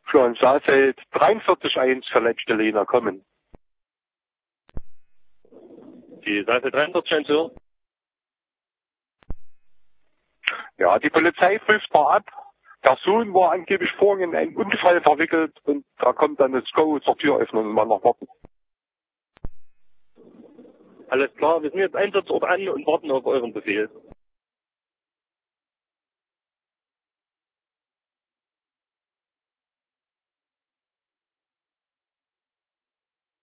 Schon Saalfeld 43-1 verletzte Lena kommen. Die Saalfeld 43 so. Ja, die Polizei prüft mal ab. Der Sohn war angeblich vorhin in einen Unfall verwickelt und da kommt dann das Go zur Türöffnung und mal noch warten. Alles klar, wir sind jetzt Einsatzort an und warten auf euren Befehl.